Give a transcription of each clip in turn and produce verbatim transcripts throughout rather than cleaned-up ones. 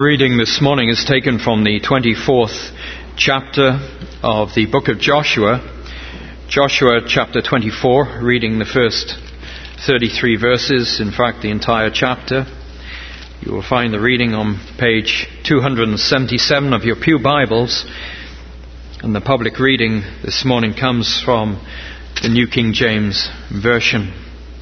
Reading this morning is taken from the twenty-fourth chapter of the book of Joshua. Joshua chapter twenty-four, reading the first thirty-three verses, in fact the entire chapter. You will find the reading on page two hundred seventy-seven of your pew Bibles. And the public reading this morning comes from the New King James Version.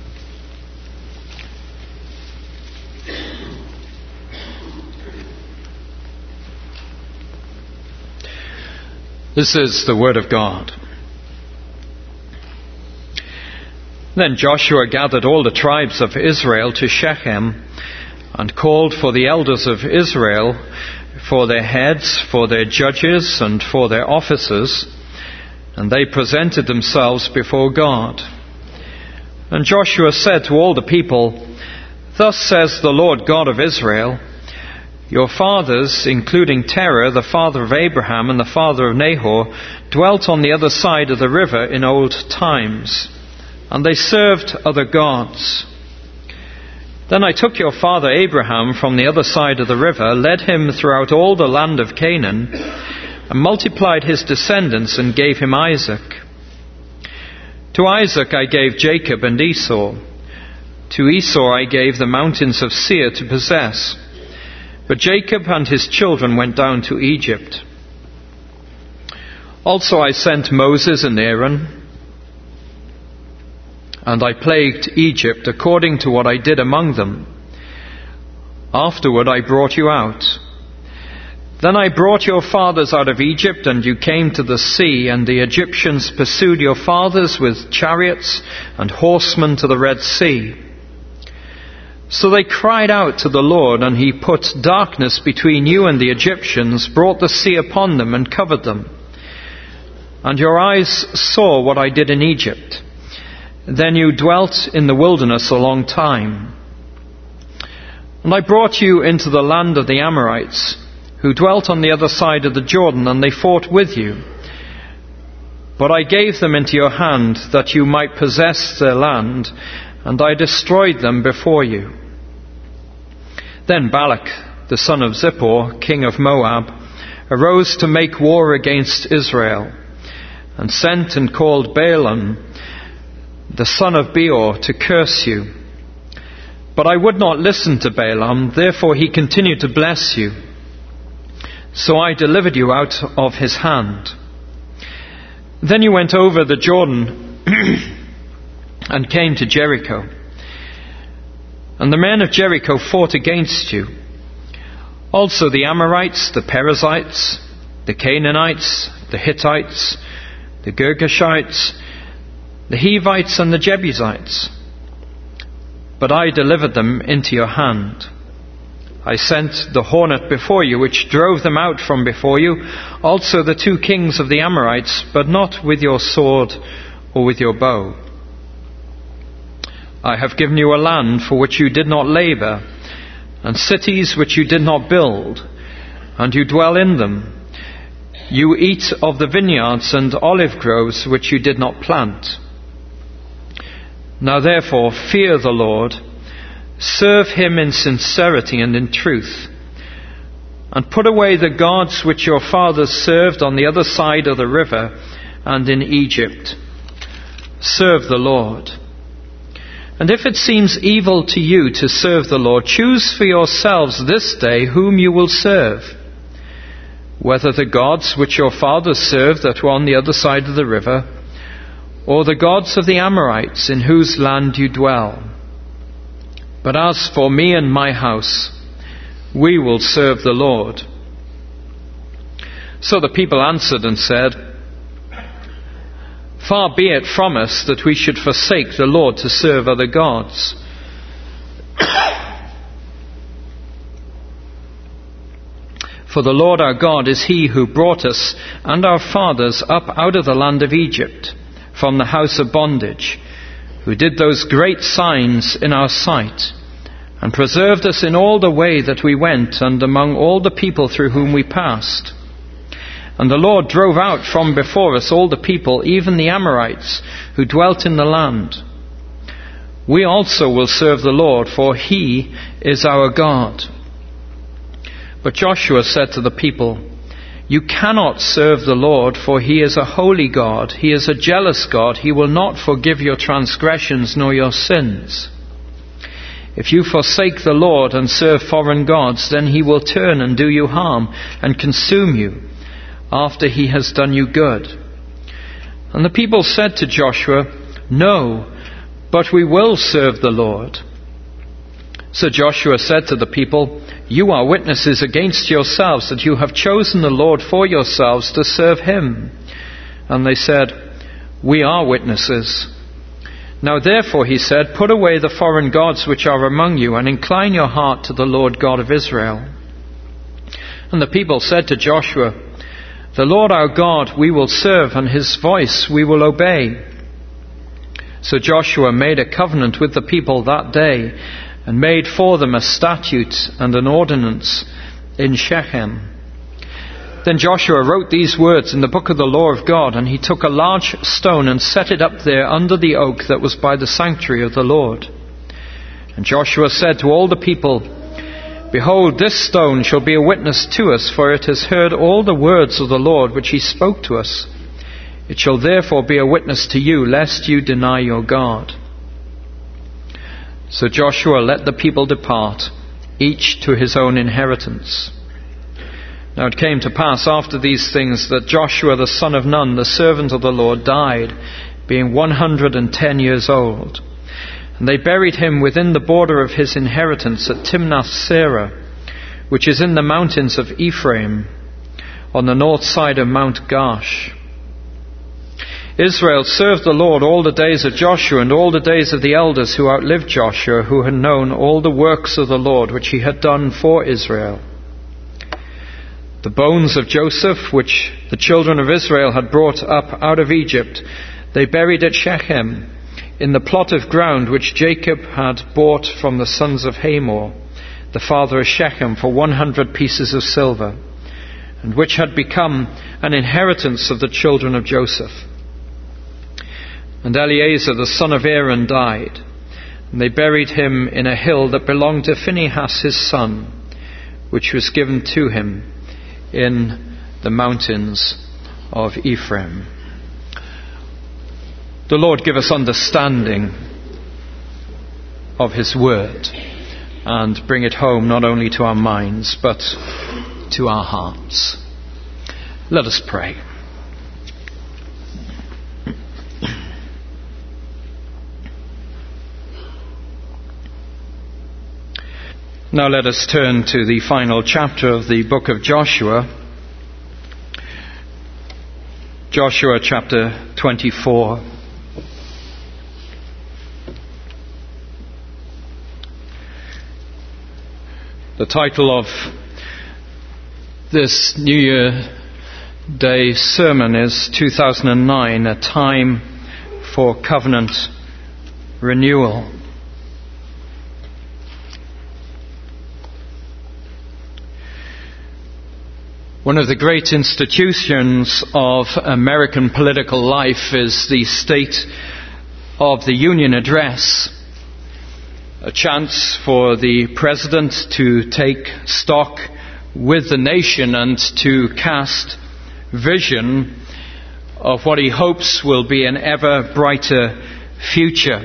This is the word of God. Then Joshua gathered all the tribes of Israel to Shechem and called for the elders of Israel, for their heads, for their judges, and for their officers, and they presented themselves before God. And Joshua said to all the people, "Thus says the Lord God of Israel, your fathers, including Terah, the father of Abraham and the father of Nahor, dwelt on the other side of the river in old times, and they served other gods. Then I took your father Abraham from the other side of the river, led him throughout all the land of Canaan, and multiplied his descendants and gave him Isaac. To Isaac I gave Jacob and Esau. To Esau I gave the mountains of Seir to possess. But Jacob and his children went down to Egypt. Also I sent Moses and Aaron, and I plagued Egypt according to what I did among them. Afterward I brought you out. Then I brought your fathers out of Egypt, and you came to the sea, and the Egyptians pursued your fathers with chariots and horsemen to the Red Sea. So they cried out to the Lord, and he put darkness between you and the Egyptians, brought the sea upon them and covered them. And your eyes saw what I did in Egypt. Then you dwelt in the wilderness a long time. And I brought you into the land of the Amorites, who dwelt on the other side of the Jordan, and they fought with you. But I gave them into your hand, that you might possess their land, and I destroyed them before you. Then Balak, the son of Zippor, king of Moab, arose to make war against Israel, and sent and called Balaam, the son of Beor, to curse you. But I would not listen to Balaam, therefore he continued to bless you. So I delivered you out of his hand. Then you went over the Jordan and came to Jericho. And the men of Jericho fought against you. Also the Amorites, the Perizzites, the Canaanites, the Hittites, the Girgashites, the Hivites, and the Jebusites. But I delivered them into your hand. I sent the hornet before you, which drove them out from before you, also the two kings of the Amorites, but not with your sword or with your bow. I have given you a land for which you did not labor, and cities which you did not build, and you dwell in them. You eat of the vineyards and olive groves which you did not plant. Now therefore fear the Lord, serve him in sincerity and in truth, and put away the gods which your fathers served on the other side of the river and in Egypt. Serve the Lord. And if it seems evil to you to serve the Lord, choose for yourselves this day whom you will serve, whether the gods which your fathers served that were on the other side of the river, or the gods of the Amorites in whose land you dwell. But as for me and my house, we will serve the Lord." So the people answered and said, "Far be it from us that we should forsake the Lord to serve other gods. For the Lord our God is he who brought us and our fathers up out of the land of Egypt, from the house of bondage, who did those great signs in our sight, and preserved us in all the way that we went, and among all the people through whom we passed. And the Lord drove out from before us all the people, even the Amorites, who dwelt in the land. We also will serve the Lord, for he is our God. But Joshua said to the people, "You cannot serve the Lord, for he is a holy God. He is a jealous God. He will not forgive your transgressions nor your sins. If you forsake the Lord and serve foreign gods, then he will turn and do you harm and consume you after he has done you good." And the people said to Joshua, "No, but we will serve the Lord." So Joshua said to the people, "You are witnesses against yourselves that you have chosen the Lord for yourselves to serve him." And they said, "We are witnesses." Now therefore, he said, "Put away the foreign gods which are among you, and incline your heart to the Lord God of Israel." And the people said to Joshua, "The Lord our God we will serve, and his voice we will obey." So Joshua made a covenant with the people that day, and made for them a statute and an ordinance in Shechem. Then Joshua wrote these words in the book of the law of God, and he took a large stone and set it up there under the oak that was by the sanctuary of the Lord. And Joshua said to all the people, "Behold, this stone shall be a witness to us, for it has heard all the words of the Lord which he spoke to us. It shall therefore be a witness to you, lest you deny your God." So Joshua let the people depart, each to his own inheritance. Now it came to pass after these things that Joshua the son of Nun, the servant of the Lord, died, being one hundred and ten years old. And they buried him within the border of his inheritance at Timnath-Serah, which is in the mountains of Ephraim, on the north side of Mount Gaash. Israel served the Lord all the days of Joshua and all the days of the elders who outlived Joshua, who had known all the works of the Lord which he had done for Israel. The bones of Joseph, which the children of Israel had brought up out of Egypt, they buried at Shechem, in the plot of ground which Jacob had bought from the sons of Hamor, the father of Shechem, for one hundred pieces of silver, and which had become an inheritance of the children of Joseph. And Eleazar the son of Aaron died, and they buried him in a hill that belonged to Phinehas his son, which was given to him in the mountains of Ephraim. The Lord give us understanding of his word, and bring it home not only to our minds but to our hearts. Let us pray. Now let us turn to the final chapter of the book of Joshua. Joshua chapter twenty-four. The title of this New Year Day sermon is two thousand nine, A Time for Covenant Renewal. One of the great institutions of American political life is the State of the Union Address, a chance for the President to take stock with the nation and to cast vision of what he hopes will be an ever brighter future.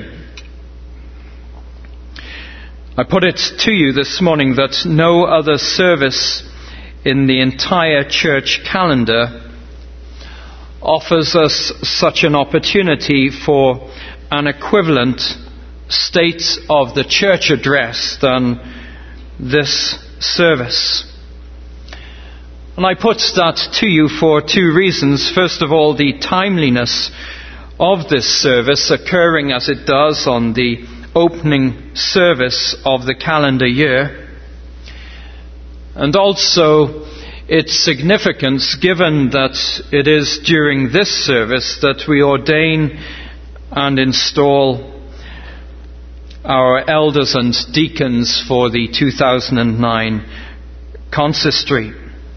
I put it to you this morning that no other service in the entire church calendar offers us such an opportunity for an equivalent State of the Church address than this service. And I put that to you for two reasons. First of all, the timeliness of this service, occurring as it does on the opening service of the calendar year, and also its significance, given that it is during this service that we ordain and install our elders and deacons for the two thousand nine consistory.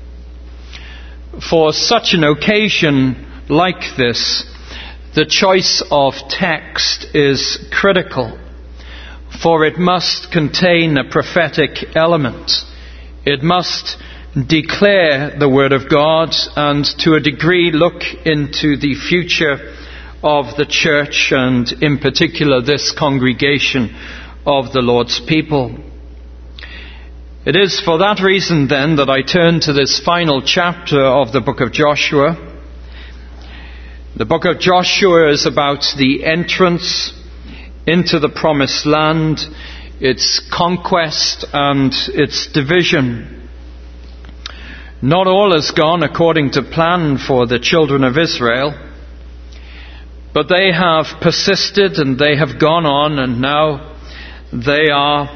For such an occasion like this, the choice of text is critical, for it must contain a prophetic element. It must declare the Word of God and to a degree look into the future of the church and in particular this congregation of the Lord's people. It is for that reason then that I turn to this final chapter of the book of Joshua. The book of Joshua is about the entrance into the promised land, its conquest and its division. Not all has gone according to plan for the children of Israel, but they have persisted and they have gone on, and now they are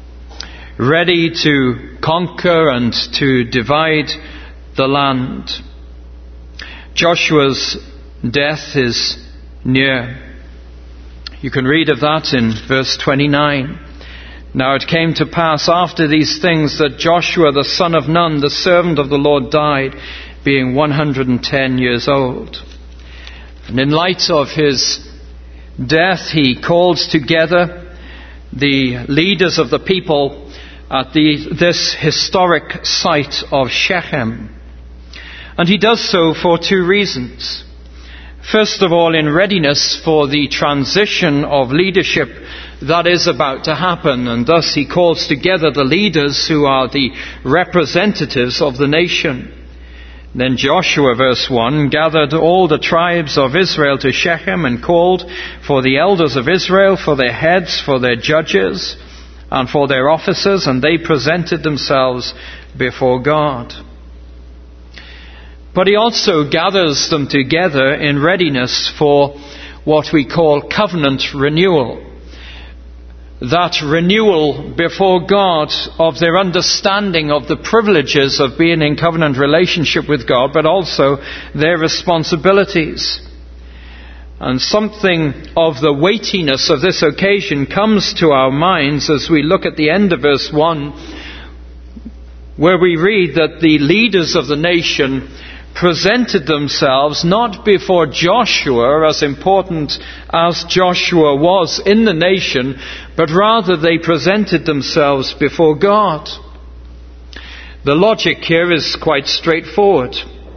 ready to conquer and to divide the land. Joshua's death is near. You can read of that in verse twenty-nine. Now it came to pass after these things that Joshua the son of Nun, the servant of the Lord, died, being one hundred ten years old. And in light of his death, he called together the leaders of the people at the, this historic site of Shechem. And he does so for two reasons. First of all, in readiness for the transition of leadership that is about to happen, and thus he calls together the leaders who are the representatives of the nation. Then Joshua, verse one, gathered all the tribes of Israel to Shechem and called for the elders of Israel, for their heads, for their judges, and for their officers, and they presented themselves before God. But he also gathers them together in readiness for what we call covenant renewal. That renewal before God of their understanding of the privileges of being in covenant relationship with God, but also their responsibilities. And something of the weightiness of this occasion comes to our minds as we look at the end of verse one, where we read that the leaders of the nation presented themselves not before Joshua, as important as Joshua was in the nation, but rather they presented themselves before God. The logic here is quite straightforward.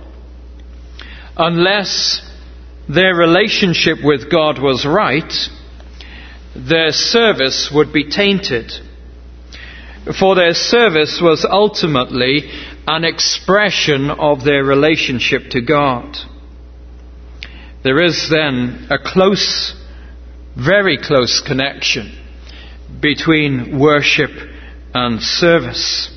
Unless their relationship with God was right, their service would be tainted. For their service was ultimately an expression of their relationship to God. There is then a close, very close connection between worship and service.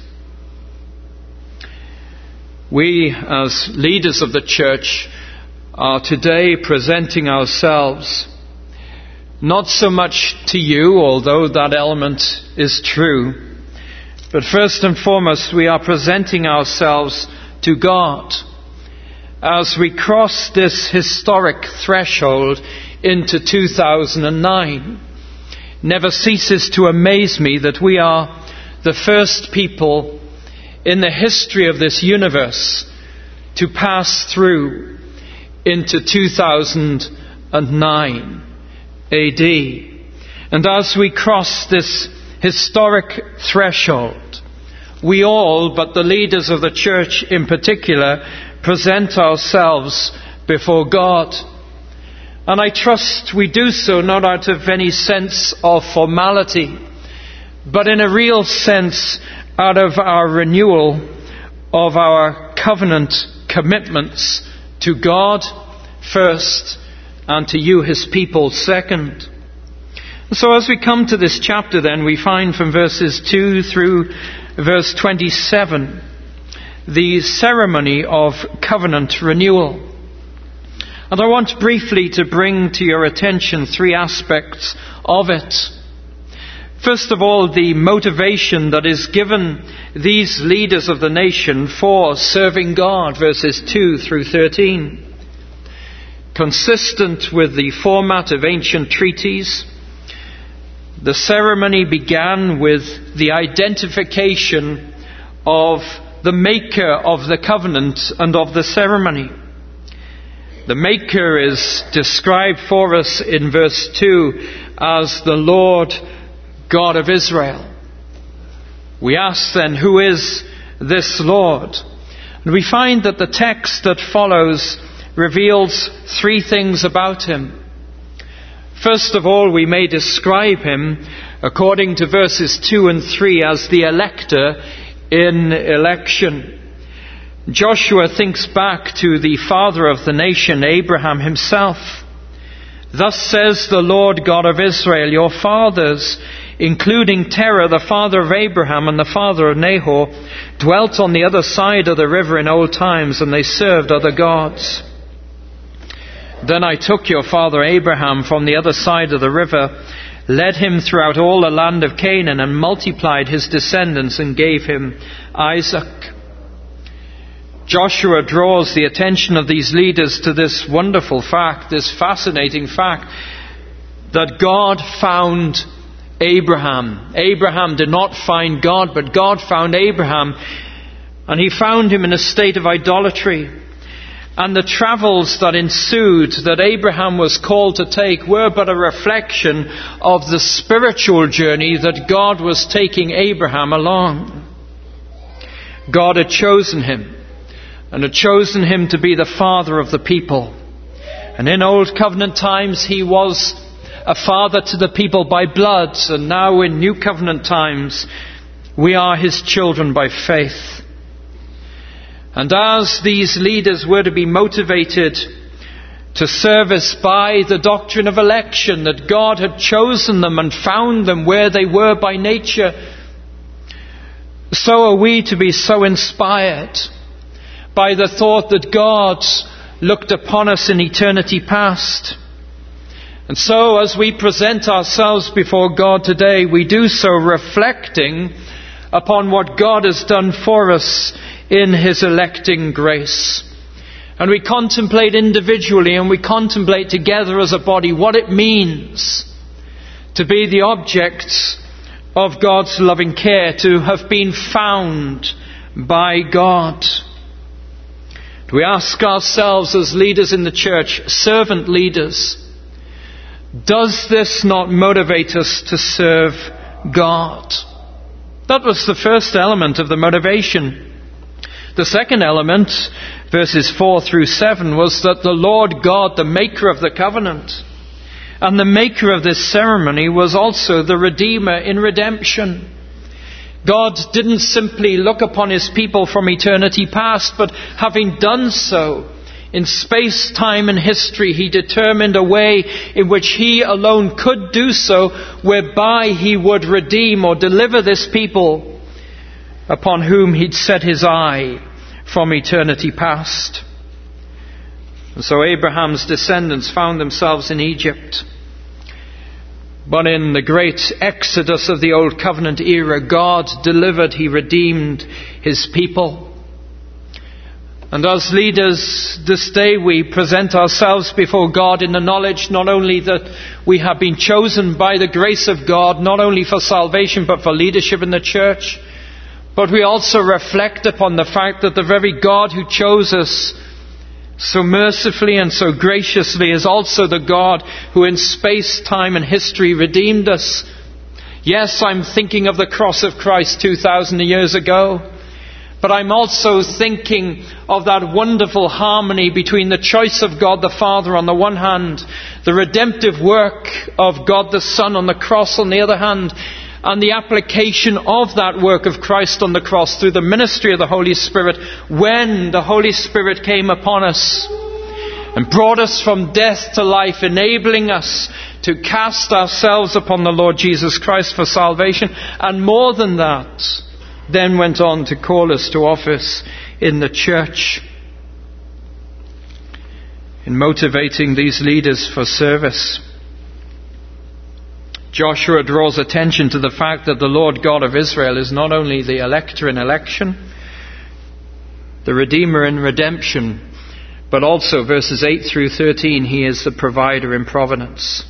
We, as leaders of the church, are today presenting ourselves not so much to you, although that element is true, but first and foremost, we are presenting ourselves to God as we cross this historic threshold into two thousand nine. Never ceases to amaze me that we are the first people in the history of this universe to pass through into two thousand nine A D. And as we cross this historic threshold, we all, but the leaders of the church in particular, present ourselves before God. And I trust we do so not out of any sense of formality, but in a real sense out of our renewal of our covenant commitments to God first and to you, his people, second. So as we come to this chapter then, we find from verses two through verse twenty-seven the ceremony of covenant renewal. And I want briefly to bring to your attention three aspects of it. First of all, the motivation that is given these leaders of the nation for serving God, verses two through thirteen. Consistent with the format of ancient treaties, the ceremony began with the identification of the maker of the covenant and of the ceremony. The maker is described for us in verse two as the Lord God of Israel. We ask then, who is this Lord. And we find that the text that follows reveals three things about him. First of all, we may describe him, according to verses two and three, as the elector in election. Joshua thinks back to the father of the nation, Abraham himself. Thus says the Lord God of Israel, your fathers, including Terah, the father of Abraham and the father of Nahor, dwelt on the other side of the river in old times, and they served other gods. Then I took your father Abraham from the other side of the river, led him throughout all the land of Canaan, and multiplied his descendants and gave him Isaac. Joshua draws the attention of these leaders to this wonderful fact, this fascinating fact, that God found Abraham. Abraham did not find God, but God found Abraham, and he found him in a state of idolatry. And the travels that ensued, that Abraham was called to take, were but a reflection of the spiritual journey that God was taking Abraham along. God had chosen him, and had chosen him to be the father of the people. And in Old Covenant times he was a father to the people by blood, and now in New Covenant times we are his children by faith. And as these leaders were to be motivated to service by the doctrine of election, that God had chosen them and found them where they were by nature, so are we to be so inspired by the thought that God looked upon us in eternity past. And so as we present ourselves before God today, we do so reflecting upon what God has done for us in his electing grace. And we contemplate individually and we contemplate together as a body what it means to be the objects of God's loving care, to have been found by God. We ask ourselves as leaders in the church, servant leaders, does this not motivate us to serve God? That was the first element of the motivation. The second element, verses four through seven, was that the Lord God, the maker of the covenant, and the maker of this ceremony, was also the Redeemer in redemption. God didn't simply look upon his people from eternity past, but having done so, in space, time and history, he determined a way in which he alone could do so, whereby he would redeem or deliver this people upon whom he'd set his eye from eternity past. And so Abraham's descendants found themselves in Egypt. But in the great exodus of the Old Covenant era, God delivered, he redeemed his people. And as leaders this day, we present ourselves before God in the knowledge not only that we have been chosen by the grace of God, not only for salvation but for leadership in the church, but we also reflect upon the fact that the very God who chose us so mercifully and so graciously is also the God who in space, time and history redeemed us. Yes, I'm thinking of the cross of Christ two thousand years ago. But I'm also thinking of that wonderful harmony between the choice of God the Father on the one hand, the redemptive work of God the Son on the cross on the other hand, and the application of that work of Christ on the cross through the ministry of the Holy Spirit, when the Holy Spirit came upon us and brought us from death to life, enabling us to cast ourselves upon the Lord Jesus Christ for salvation, and more than that, then went on to call us to office in the church. In motivating these leaders for service, Joshua draws attention to the fact that the Lord God of Israel is not only the elector in election, the Redeemer in redemption, but also, verses eight through thirteen, he is the provider in providence.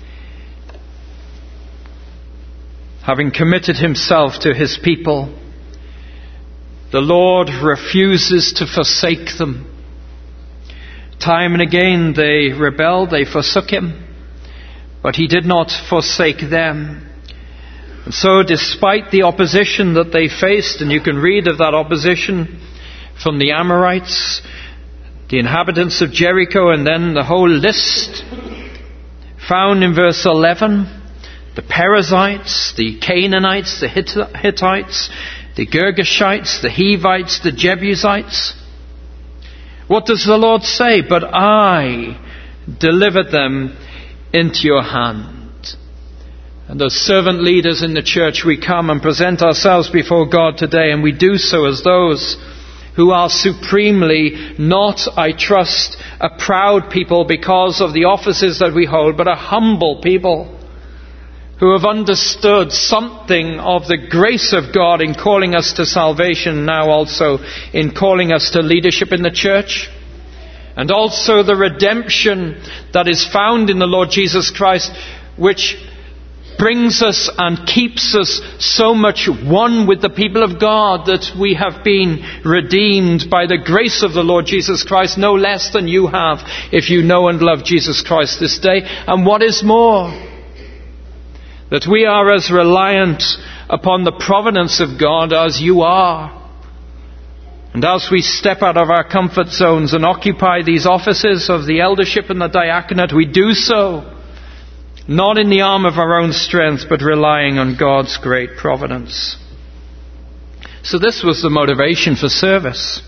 Having committed himself to his people, the Lord refuses to forsake them. Time and again they rebelled, they forsook him, but he did not forsake them. And so despite the opposition that they faced, and you can read of that opposition from the Amorites, the inhabitants of Jericho, and then the whole list found in verse eleven, the Perizzites, the Canaanites, the Hittites, the Girgashites, the Hivites, the Jebusites. What does the Lord say? But I delivered them into your hand. And as servant leaders in the church, we come and present ourselves before God today, and we do so as those who are supremely not, I trust, a proud people because of the offices that we hold, but a humble people who have understood something of the grace of God in calling us to salvation, now also in calling us to leadership in the church, and also the redemption that is found in the Lord Jesus Christ, which brings us and keeps us so much one with the people of God, that we have been redeemed by the grace of the Lord Jesus Christ, no less than you have if you know and love Jesus Christ this day. And what is more, that we are as reliant upon the providence of God as you are. And as we step out of our comfort zones and occupy these offices of the eldership and the diaconate, we do so not in the arm of our own strength, but relying on God's great providence. So this was the motivation for service.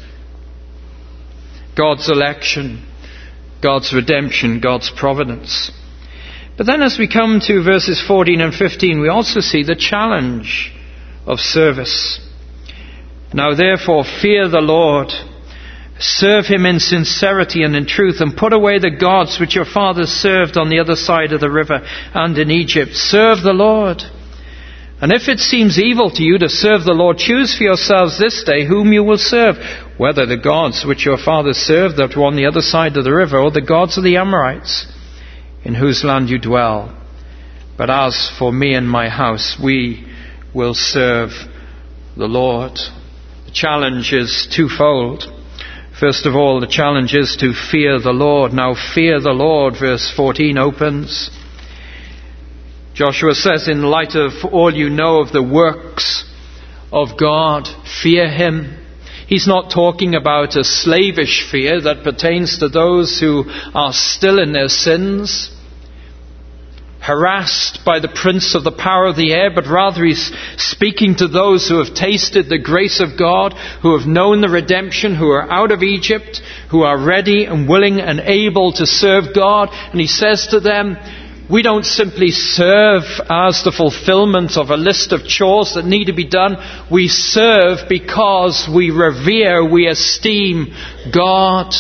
God's election, God's redemption, God's providence. But then as we come to verses fourteen and fifteen, we also see the challenge of service. Now therefore fear the Lord, serve him in sincerity and in truth, and put away the gods which your fathers served on the other side of the river and in Egypt. Serve the Lord. And if it seems evil to you to serve the Lord, choose for yourselves this day whom you will serve, whether the gods which your fathers served that were on the other side of the river, or the gods of the Amorites, in whose land you dwell. But as for me and my house, we will serve the Lord. The challenge is twofold. First of all, the challenge is to fear the Lord. Now fear the Lord, verse fourteen opens. Joshua says, in light of all you know of the works of God, fear him. He's not talking about a slavish fear that pertains to those who are still in their sins, harassed by the prince of the power of the air, but rather he's speaking to those who have tasted the grace of God, who have known the redemption, who are out of Egypt, who are ready and willing and able to serve God. And he says to them, we don't simply serve as the fulfillment of a list of chores that need to be done. We serve because we revere, we esteem God.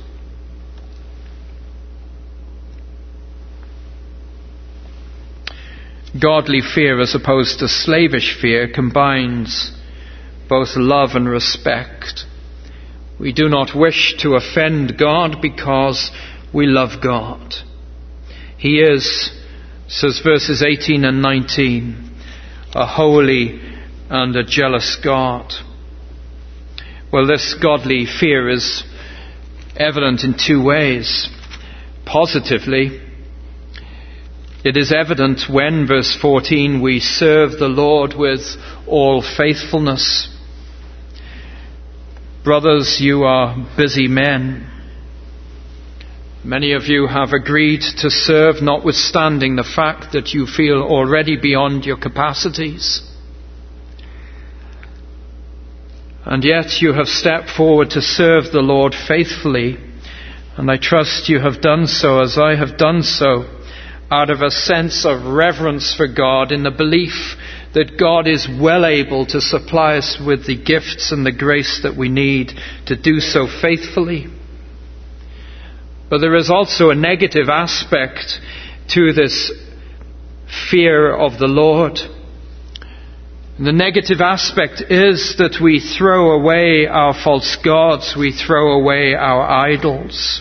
Godly fear, as opposed to slavish fear, combines both love and respect. We do not wish to offend God because we love God. He is, says verses eighteen and nineteen, a holy and a jealous God. Well, this godly fear is evident in two ways. Positively, it is evident when, verse fourteen, we serve the Lord with all faithfulness. Brothers, you are busy men. Many of you have agreed to serve notwithstanding the fact that you feel already beyond your capacities. And yet you have stepped forward to serve the Lord faithfully. And I trust you have done so, as I have done so, out of a sense of reverence for God, in the belief that God is well able to supply us with the gifts and the grace that we need to do so faithfully. But there is also a negative aspect to this fear of the Lord. And the negative aspect is that we throw away our false gods, we throw away our idols.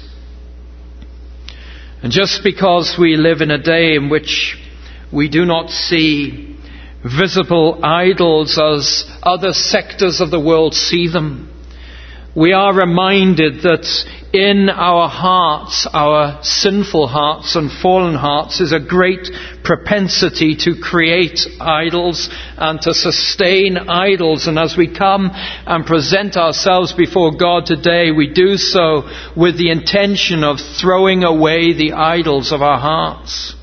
And just because we live in a day in which we do not see visible idols as other sectors of the world see them, we are reminded that in our hearts, our sinful hearts and fallen hearts, is a great propensity to create idols and to sustain idols. And as we come and present ourselves before God today, we do so with the intention of throwing away the idols of our hearts.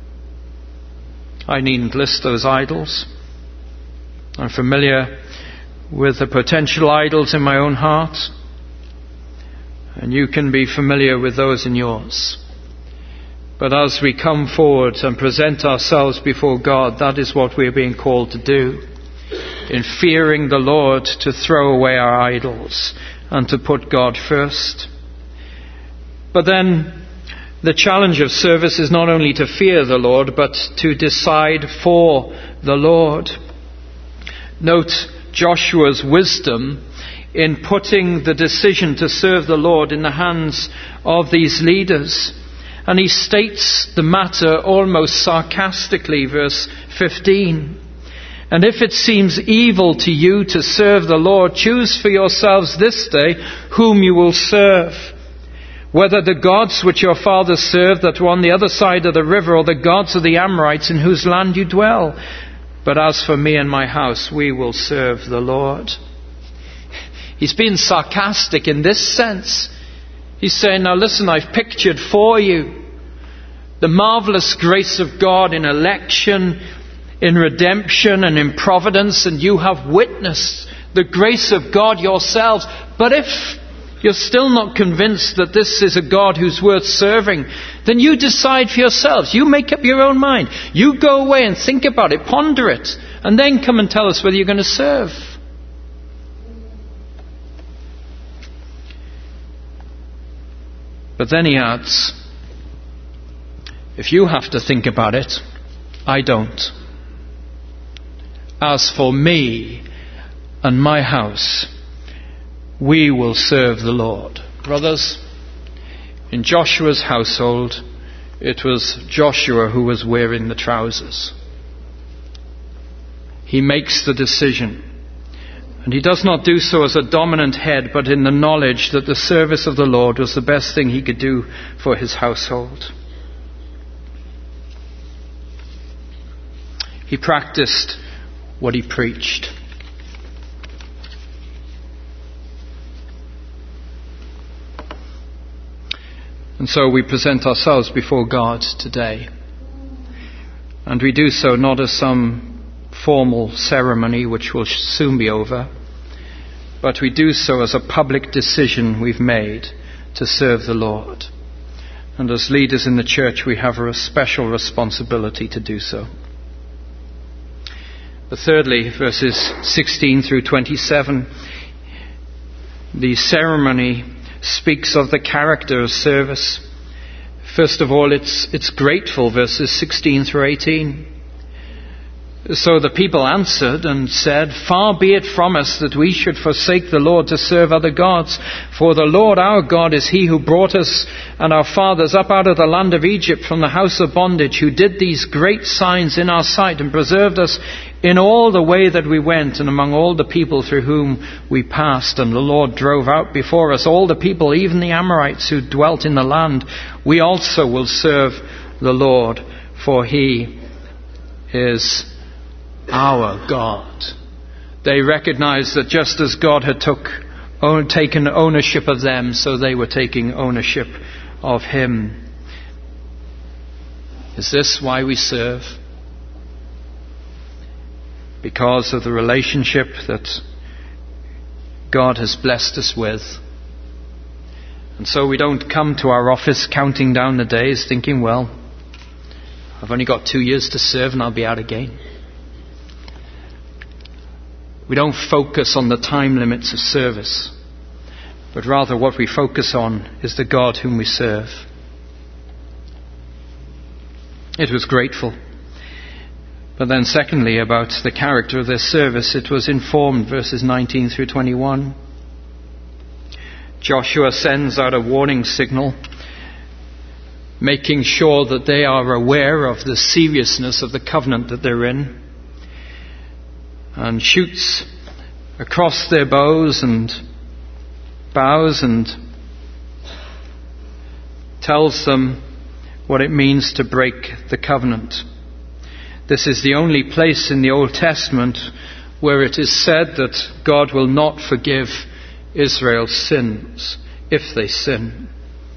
I needn't list those idols. I'm familiar with the potential idols in my own heart, and you can be familiar with those in yours. But as we come forward and present ourselves before God, that is what we're being called to do. In fearing the Lord, to throw away our idols and to put God first. But then the challenge of service is not only to fear the Lord, but to decide for the Lord. Note Joshua's wisdom in putting the decision to serve the Lord in the hands of these leaders. And he states the matter almost sarcastically, verse fifteen. And if it seems evil to you to serve the Lord, choose for yourselves this day whom you will serve, whether the gods which your fathers served that were on the other side of the river, or the gods of the Amorites in whose land you dwell. But as for me and my house, we will serve the Lord. He's being sarcastic in this sense. He's saying, now listen, I've pictured for you the marvelous grace of God in election, in redemption, and in providence, and you have witnessed the grace of God yourselves. But if you're still not convinced that this is a God who's worth serving, then you decide for yourselves. You make up your own mind. You go away and think about it, ponder it, and then come and tell us whether you're going to serve. But then he adds, if you have to think about it, I don't. As for me and my house, we will serve the Lord. Brothers, in Joshua's household, it was Joshua who was wearing the trousers. He makes the decision. And he does not do so as a dominant head, but in the knowledge that the service of the Lord was the best thing he could do for his household. He practiced what he preached. And so we present ourselves before God today. And we do so not as some formal ceremony which will soon be over, but we do so as a public decision we've made to serve the Lord. And as leaders in the church, we have a special responsibility to do so. But thirdly, verses sixteen through twenty-seven, the ceremony speaks of the character of service. First of all, it's it's grateful, verses sixteen through eighteen. So the people answered and said, far be it from us that we should forsake the Lord to serve other gods. For the Lord our God is he who brought us and our fathers up out of the land of Egypt from the house of bondage, who did these great signs in our sight and preserved us in all the way that we went and among all the people through whom we passed. And the Lord drove out before us all the people, even the Amorites who dwelt in the land. We also will serve the Lord, for he is our God. They recognized that just as God had took, own, taken ownership of them, so they were taking ownership of him. Is this why we serve? Because of the relationship that God has blessed us with. And so we don't come to our office counting down the days thinking, well, I've only got two years to serve and I'll be out again. We don't focus on the time limits of service, but rather what we focus on is the God whom we serve. It was grateful. But then secondly, about the character of their service, it was informed, verses nineteen through twenty-one. Joshua sends out a warning signal, making sure that they are aware of the seriousness of the covenant that they're in, and shoots across their bows and bows and tells them what it means to break the covenant. This is the only place in the Old Testament where it is said that God will not forgive Israel's sins if they sin.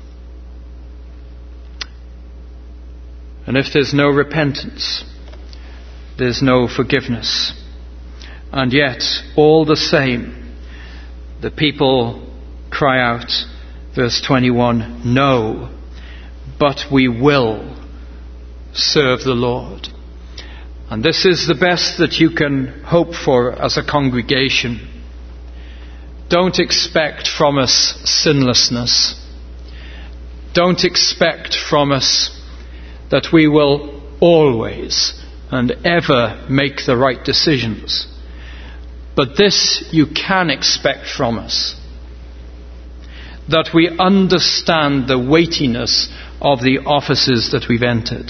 And if there's no repentance, there's no forgiveness. And yet, all the same, the people cry out, verse twenty-one, "No, but we will serve the Lord." And this is the best that you can hope for as a congregation. Don't expect from us sinlessness. Don't expect from us that we will always and ever make the right decisions. But this you can expect from us, that we understand the weightiness of the offices that we've entered.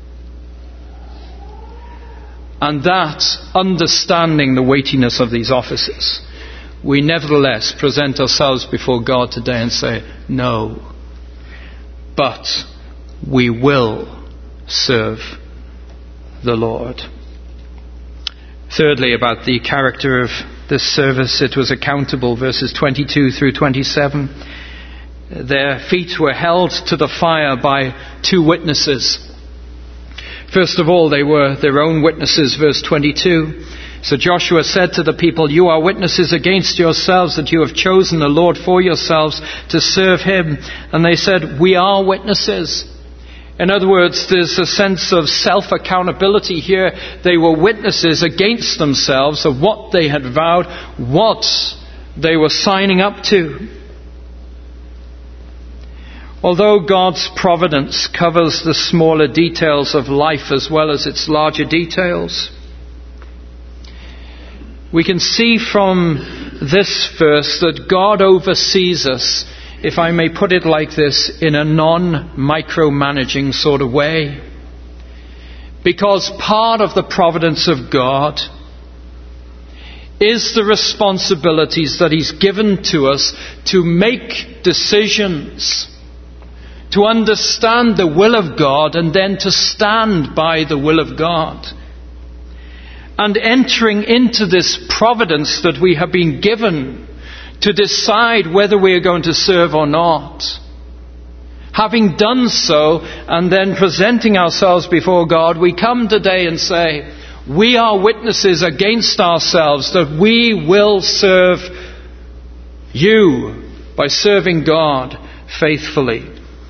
And that, understanding the weightiness of these offices, we nevertheless present ourselves before God today and say, "No, but we will serve the Lord." Thirdly, about the character of this service, it was accountable, verses twenty-two through twenty-seven. Their feet were held to the fire by two witnesses. First of all, they were their own witnesses, verse twenty-two. So Joshua said to the people, "You are witnesses against yourselves that you have chosen the Lord for yourselves to serve him." And they said, "We are witnesses." In other words, there's a sense of self-accountability here. They were witnesses against themselves of what they had vowed, what they were signing up to. Although God's providence covers the smaller details of life as well as its larger details, we can see from this verse that God oversees us, if I may put it like this, in a non-micromanaging sort of way. Because part of the providence of God is the responsibilities that He's given to us to make decisions, to understand the will of God and then to stand by the will of God. And entering into this providence that we have been given to decide whether we are going to serve or not. Having done so and then presenting ourselves before God, we come today and say, we are witnesses against ourselves that we will serve you by serving God faithfully.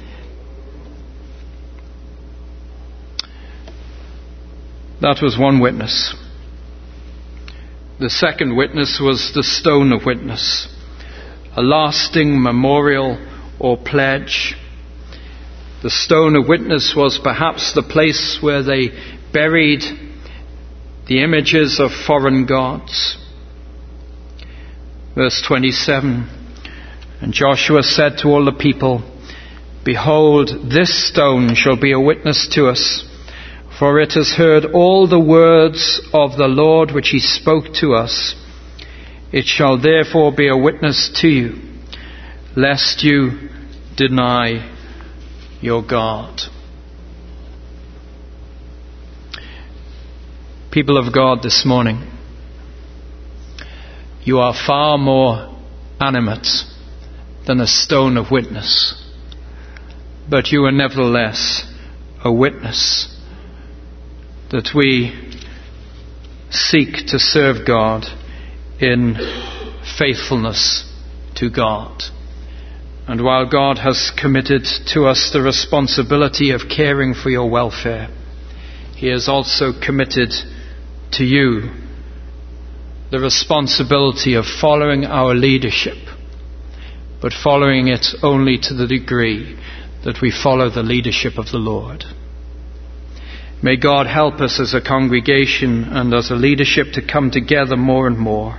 That was one witness. The second witness was the stone of witness, a lasting memorial or pledge. The stone of witness was perhaps the place where they buried the images of foreign gods. Verse twenty-seven, and Joshua said to all the people, "Behold, this stone shall be a witness to us, for it has heard all the words of the Lord which he spoke to us. It shall therefore be a witness to you, lest you deny your God." People of God, this morning, you are far more animate than a stone of witness, but you are nevertheless a witness that we seek to serve God in faithfulness to God. And while God has committed to us the responsibility of caring for your welfare, He has also committed to you the responsibility of following our leadership, but following it only to the degree that we follow the leadership of the Lord. May God help us as a congregation and as a leadership to come together more and more.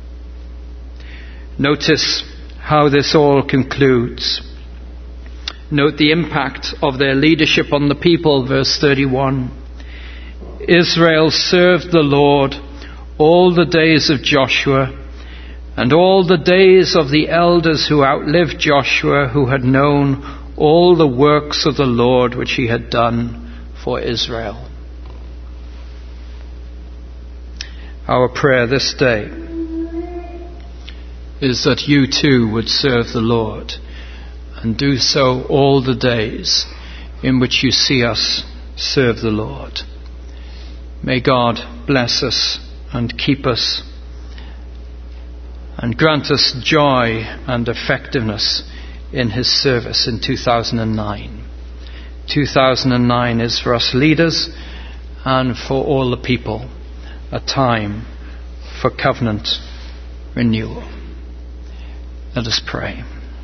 Notice how this all concludes. Note the impact of their leadership on the people, verse thirty-one. Israel served the Lord all the days of Joshua And all the days of the elders who outlived Joshua, who had known all the works of the Lord which he had done for Israel. Our prayer this day is that you too would serve the Lord, and do so all the days in which you see us serve the Lord. May God bless us and keep us, and grant us joy and effectiveness in his service in two thousand nine. two thousand nine is for us leaders and for all the people a time for covenant renewal. Let us pray.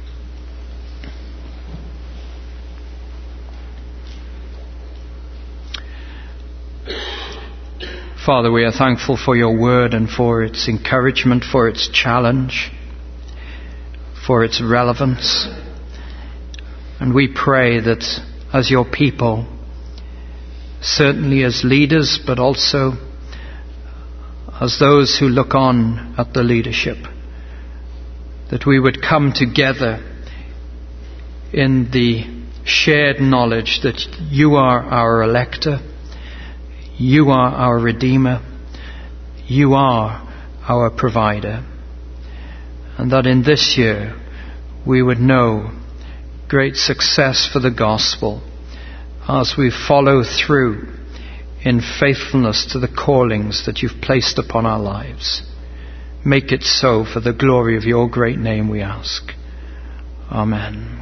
Father, we are thankful for your word and for its encouragement, for its challenge, for its relevance. And we pray that as your people, certainly as leaders, but also as those who look on at the leadership, that we would come together in the shared knowledge that you are our elector, you are our Redeemer, you are our provider, and that in this year we would know great success for the gospel as we follow through in faithfulness to the callings that you've placed upon our lives. Make it so for the glory of your great name, we ask. Amen.